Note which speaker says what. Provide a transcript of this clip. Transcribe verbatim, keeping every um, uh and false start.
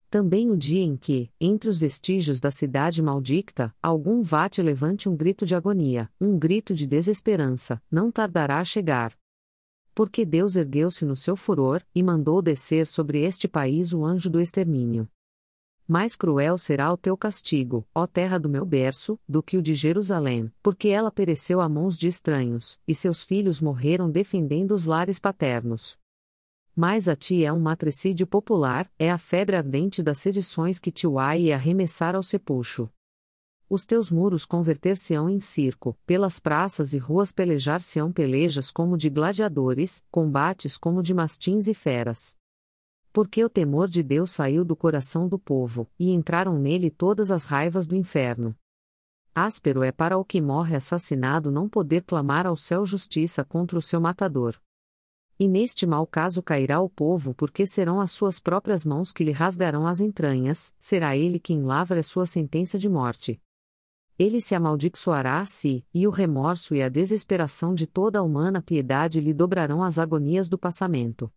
Speaker 1: Também o dia em que, entre os vestígios da cidade maldicta, algum vate levante um grito de agonia, um grito de desesperança, não tardará a chegar. Porque Deus ergueu-se no seu furor, e mandou descer sobre este país o anjo do extermínio. Mais cruel será o teu castigo, ó terra do meu berço, do que o de Jerusalém, porque ela pereceu a mãos de estranhos, e seus filhos morreram defendendo os lares paternos. Mas a ti é um matricídio popular, é a febre ardente das sedições que te uai e arremessar ao sepulcro. Os teus muros converter-se-ão em circo, pelas praças e ruas pelejar-se-ão pelejas como de gladiadores, combates como de mastins e feras. Porque o temor de Deus saiu do coração do povo, e entraram nele todas as raivas do inferno. Áspero é para o que morre assassinado não poder clamar ao céu justiça contra o seu matador. E neste mau caso cairá o povo, porque serão as suas próprias mãos que lhe rasgarão as entranhas, será ele quem lavra a sua sentença de morte. Ele se amaldiçoará a si, e o remorso e a desesperação de toda a humana piedade lhe dobrarão as agonias do passamento.